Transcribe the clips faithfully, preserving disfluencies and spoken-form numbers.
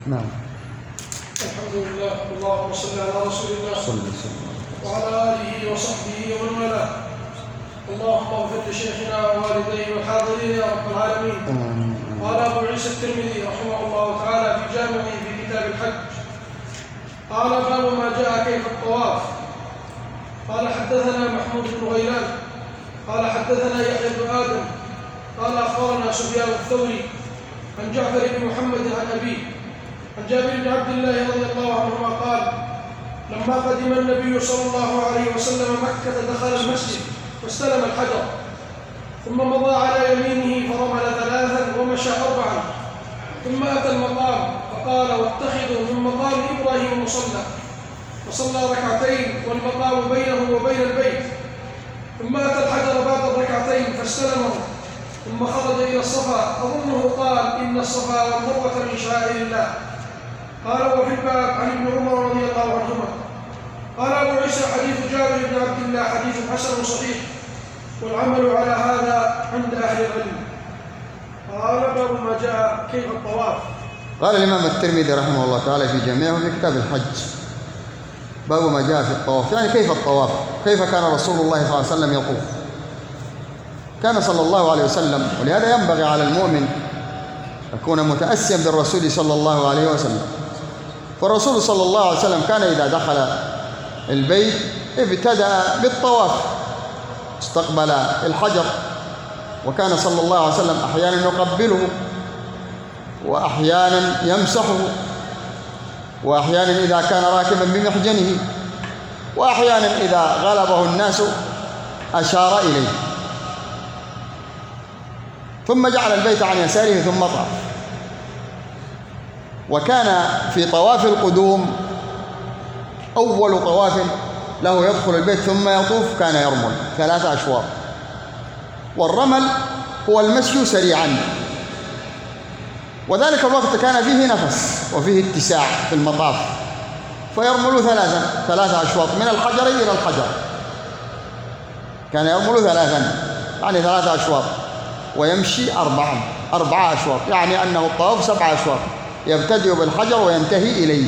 نعم. الحمد لله، اللهم صل على رسول الله صلى الله عليه وسلم وعلى آله وصحبه ومن والاه. اللهم اغفر لشيخنا ووالديه والحاضرين يا رب العالمين. قال أبو عيسى الترمذي رحمه الله تعالى في جامعه في كتاب الحج، قال باب ما جاء كيف الطواف. قال حدثنا محمود بن غيلان قال حدثنا يحيى بن آدم قال أخبرنا سفيان الثوري عن جعفر بن محمد عن أبيه عن جابر بن عبد الله رضي الله عنهما قال لما قدم النبي صلى الله عليه وسلم مكة دخل المسجد واستلم الحجر، ثم مضى على يمينه فرمل ثلاثا ومشى أربعا، ثم أتى المقام فقال واتخذوا من مقام إبراهيم مصلى، فصلى ركعتين والمقام بينه وبين البيت، ثم أتى الحجر بعد الركعتين فاستلمه، ثم خرج إلى الصفا أظنه قال إن الصفا والمروة من شعائر الله. قال وفي الباب عن ابن عمر رضي الله عنهما. قال أبو عيسى حديث جابر بن عبد الله حديث حسن صحيح، والعمل على هذا عند أهل العلم. قال باب ما جاء كيف الطواف. قال الإمام الترمذي رحمه الله تعالى في جامعه في كتاب الحج باب ما جاء في الطواف، يعني كيف الطواف، كيف كان رسول الله صلى الله عليه وسلم يطوف. كان صلى الله عليه وسلم، ولهذا ينبغي على المؤمن يكون متأسيا بالرسول صلى الله عليه وسلم. فالرسول صلى الله عليه وسلم كان إذا دخل البيت ابتدأ بالطواف، استقبل الحجر، وكان صلى الله عليه وسلم أحيانا يقبله وأحيانا يمسحه، وأحيانا إذا كان راكبا بمحجنه، وأحيانا إذا غلبه الناس أشار إليه، ثم جعل البيت عن يساره ثم طاف. وكان في طواف القدوم أول طواف له يدخل البيت ثم يطوف كان يرمل ثلاثة أشواط، والرمل هو المشي سريعا، وذلك الوقت كان فيه نفس وفيه اتساع في المطاف، فيرمل ثلاثا ثلاثة أشواط من الحجر إلى الحجر، كان يرمل ثلاثا يعني ثلاثة أشواط، ويمشي أربعا أربعة أشواط، يعني أنه الطواف سبعة أشواط يبتدئ بالحجر وينتهي إليه،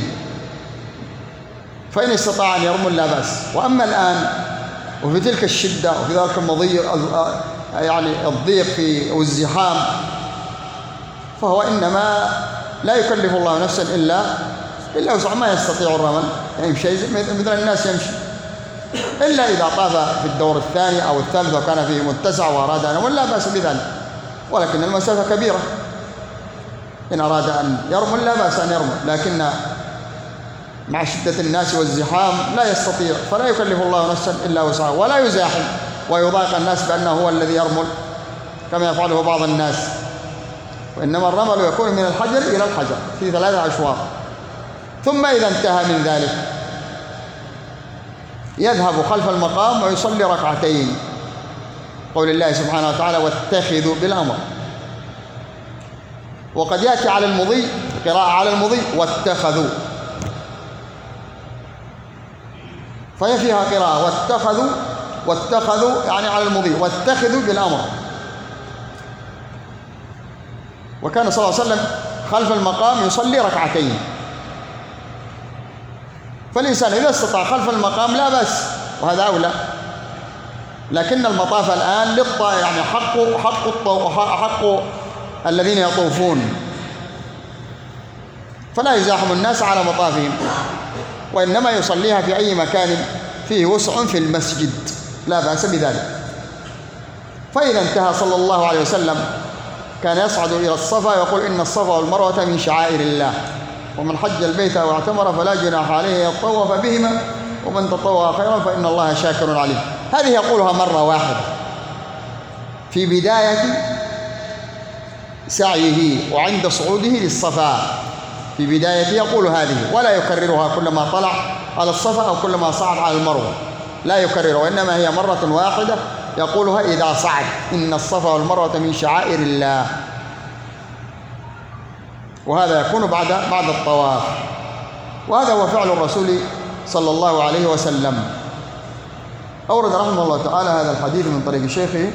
فإن استطاع أن يرمل لا بأس. وأما الآن وفي تلك الشدة وفي ذلك المضيق يعني الضيق في والزحام، فهو إنما لا يكلف الله نفسا إلا إلا وسع ما يستطيع الرمل، يعني يمشي مثل الناس يمشي، إلا إذا طاف في الدور الثاني أو الثالث وكان فيه متسع وأراد أن يرمل لا بأس بذلك، ولكن المسافة كبيرة، إن أراد أن يرمل لا بأس أن يرمل، لكن مع شدة الناس والزحام لا يستطيع، فلا يكلف الله نفسا إلا وسعها، ولا يزاحم ويضايق الناس بأنه هو الذي يرمل كما يفعله بعض الناس، وإنما الرمل يكون من الحجر إلى الحجر في ثلاثة أشواط. ثم إذا انتهى من ذلك يذهب خلف المقام ويصلي ركعتين، قول الله سبحانه وتعالى واتخذوا بالأمر. وقد يأتي على المضي قراءة على المضي واتخذوا، فهي فيها قراءة واتخذوا واتخذوا يعني على المضي واتخذوا بالأمر. وكان صلى الله عليه وسلم خلف المقام يصلي ركعتين، فالإنسان إذا استطاع خلف المقام لا بأس، وهذا أولى، لكن المطاف الآن للط يعني حق حق الطو... حق الذين يطوفون، فلا يزاحم الناس على مطافهم، وإنما يصليها في أي مكان فيه وسع في المسجد لا بأس بذلك. فإذا انتهى صلى الله عليه وسلم كان يصعد إلى الصفا يقول إن الصفا والمروة من شعائر الله، ومن حج البيت أو اعتمر فلا جناح عليه يطوف بهما، ومن تطوع خيرا فإن الله شاكر عليم. هذه يقولها مرة واحدة في بداية سعيه وعند صعوده للصفا، في بداية يقول هذه، ولا يكررها كلما طلع على الصفا أو كلما صعد على المروة، لا يكررها، وإنما هي مرة واحدة يقولها إذا صعد إن الصفا والمروة من شعائر الله، وهذا يكون بعد بعد الطواف. وهذا هو فعل الرسول صلى الله عليه وسلم. أورد رحمه الله تعالى هذا الحديث من طريق شيخه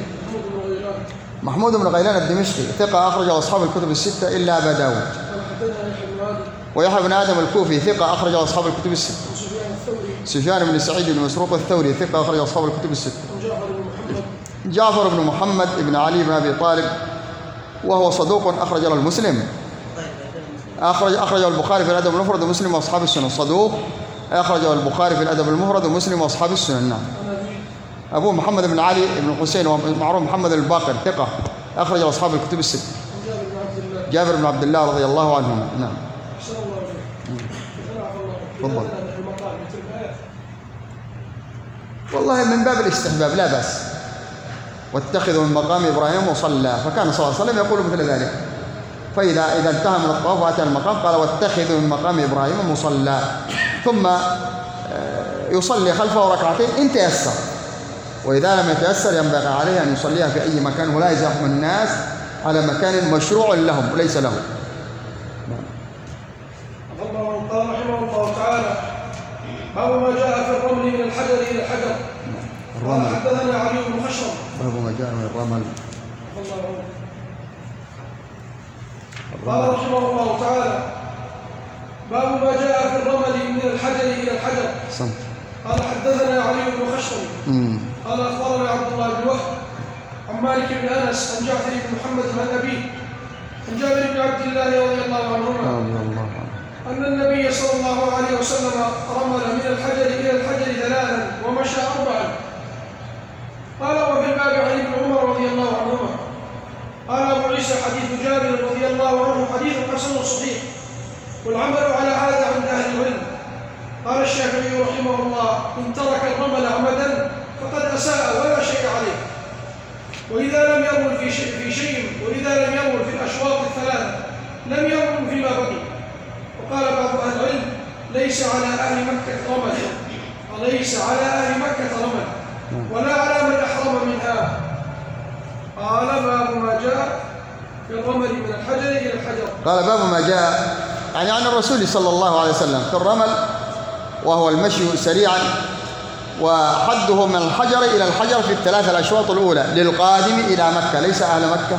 محمود بن غيلان الدمشقي ثقة، أخرج أصحاب الكتب الستة إلا أبا داود. ويحيى بن آدم الكوفي ثقة أخرج أصحاب الكتب الستة. وسفيان الثوري. سفيان بن سعيد بن مسروق الثوري ثقة أخرج أصحاب الكتب الستة. وجعفر بن محمد. جعفر بن محمد بن علي بن أبي طالب وهو صدوق أخرج له المسلم. أخرج أخرج البخاري في الأدب المفرد ومسلم وأصحاب السنن. صدوق أخرجه البخاري في الأدب المفرد ومسلم وأصحاب السنن. نعم. أبو محمد بن علي بن الحسين ومعروف محمد الباقر ثقة أخرج أصحاب الكتب الستة. جابر بن عبد الله رضي الله عنهما. نعم. تفضل. والله من باب الاستحباب لا بأس. واتخذوا من مقام إبراهيم مصلى، فكان صلى الله عليه وسلم يقول مثل ذلك. فإذا إذا انتهى من الطواف وأتى المقام قال واتخذوا من مقام إبراهيم مصلى، ثم يصلي خلفه ركعتين إن تيسر، وإذا لم يتيسر ينبغي عليه أن يصليها في أي مكان ولا يزاحم الناس على مكان مشروع لهم وليس لهم. قال رحمه الله تعالى: باب ما جاء في الرمل من الحجر إلى الحجر. الرمل. حدثنا علي بن خشرم. باب ما جاء من الرمل. قال رحمه الله تعالى: باب ما جاء في الرمل من الحجر إلى الحجر. صمت. قال حدثنا علي بن خشرم. قال أخبرنا عبد الله بن وهب عن مالك بن أنس عن جعفر بن محمد بن أبيه عن جابر بن عبد الله رضي الله عنهما أن النبي صلى الله عليه وسلم رمل من الحجر إلى الحجر ثلاثا ومشى أربعا. قال وفي الباب عن ابن عمر رضي الله عنهما. قال أبو عيسى حديث جابر رضي الله عنه حديث حسن صحيح، والعمل على هذا عند أهل العلم. قال الشافعي رحمه الله: إن ترك الرمل عمدا فقد أساء ولا شيء عليه، وإذا لم يرمل في شيء, في شيء وإذا لم يرمل في الأشواط الثلاث لم يرمل فيما بقي. وقال بعض أهل العلم: ليس على أهل مكة رمل، وليس على أهل مكة رمل ولا على من أحرم منها. قال باب ما جاء في الرمل من الحجر إلى الحجر. قال باب ما جاء يعني عن الرسول صلى الله عليه وسلم في الرمل، وهو المشي سريعا، وحده من الحجر إلى الحجر في الثلاث الأشواط الأولى للقادم إلى مكة، ليس أهل مكة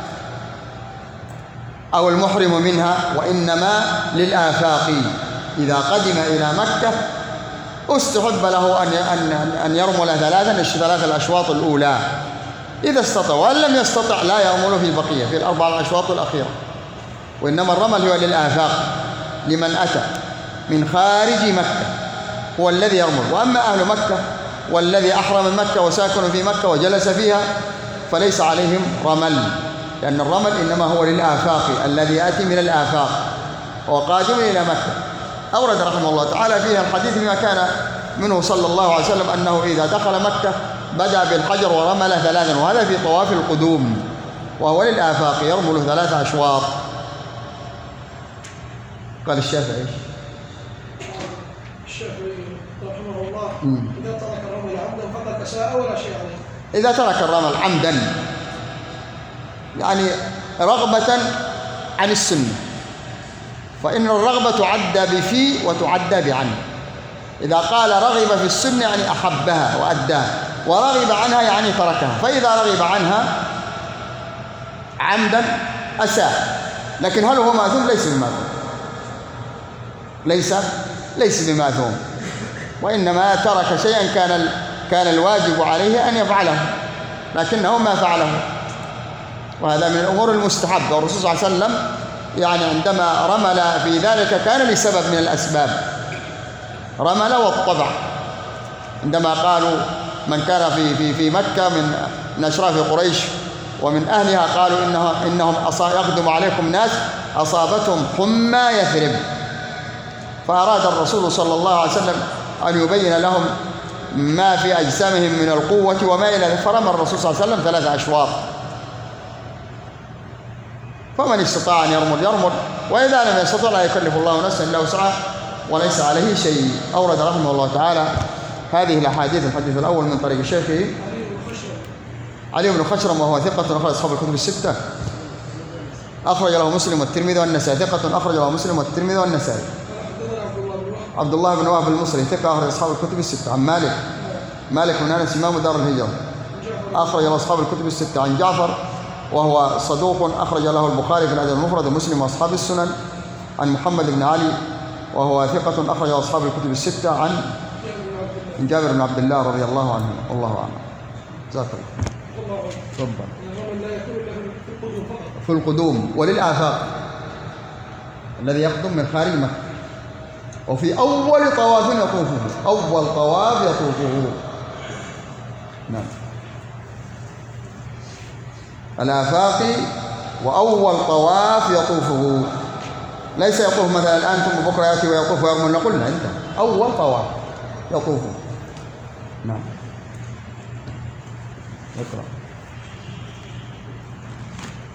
أو المحرم منها، وإنما للآفاقي. إذا قدم إلى مكة استحب له أن أن يرمل ثلاثا ثلاث الأشواط الأولى إذا استطاع، وإن لم يستطع لا يرمل في البقية في الأربع الأشواط الأخيرة. وإنما الرمل هو للآفاق، لمن أتى من خارج مكة هو الذي يرمل. وأما أهل مكة والذي أحرم من مكة وساكن في مكة وجلس فيها فليس عليهم رمل، لأن الرمل إنما هو للآفاق الذي يأتي من الآفاق وقادم إلى مكة. أورد رحمه الله تعالى فيها الحديث بما كان منه صلى الله عليه وسلم أنه إذا دخل مكة بدأ بالحجر ورمل ثلاثا، وهذا في طواف القدوم، وهو للآفاق يرمل ثلاث أشواط. قال الشافعي الشافعي رحمه الله: إذا ترك الرمل عمدا فقد أساء ولا شيء عليه. إذا ترك الرمل عمدا يعني رغبة عن السنة، فإن الرغبة تعدى بفي وتعدى بعن. إذا قال رغب في السنة يعني أحبها وأداها، ورغب عنها يعني تركها. فإذا رغب عنها عمدا أساء، لكن هل هو ماثوم؟ ليس بماثوم، ليس ليس بماثوم، وإنما ترك شيئا كان كان الواجب عليه أن يفعله لكنه ما فعله، وهذا من الأمور المستحبة. والرسول صلى الله عليه وسلم يعني عندما رمل في ذلك كان لسبب من الأسباب، رمل والطبع. عندما قالوا من كان في في في مكة من من أشراف قريش ومن أهلها قالوا إنهم إنهم يقدم عليكم ناس أصابتهم حمى يثرب، فأراد الرسول صلى الله عليه وسلم أن يبين لهم ما في أجسامهم من القوة وما إلى ذلك، فرمى الرسول صلى الله عليه وسلم ثلاث أشواط. فمن استطاع أن يرمل يرمل، وإذا لم يستطع لا يكلف الله نفسا إلا وسعها وليس عليه شيء. أورد رحمه الله تعالى هذه الأحاديث. الحديث الأول من طريق شيخه علي بن خشرم وهو ثقة أخرج أصحاب الكتب الستة، أخرج له مسلم والترمذي والنسائي. ثقة أخرج له مسلم والترمذي والنسائي. عبد الله بن وهب المصري ثقة أخرج أصحاب الكتب الستة. عن مالك مالك بن أنس إمام دار الهجرة أخرج له أصحاب الكتب الستة. عن جعفر وهو صدوق أخرج له البخاري في الأدب المفرد ومسلم وأصحاب السنن. عن محمد بن علي وهو ثقة أخرج أصحاب الكتب الستة عن من جابر بن عبد الله رضي الله عنه. والله أعلم. جزاك الله. تفضل. في القدوم وللآفاق الذي يقدم من خارج مكة، وفي أول طواف يطوفه، أول طواف يطوفه. نعم. الآفاق وأول طواف يطوفه، ليس يطوف مثلا الآن ثم بكرة يأتي ويطوف ويرمل، قلنا أنت أول طواف يطوفه. نعم. اقرأ.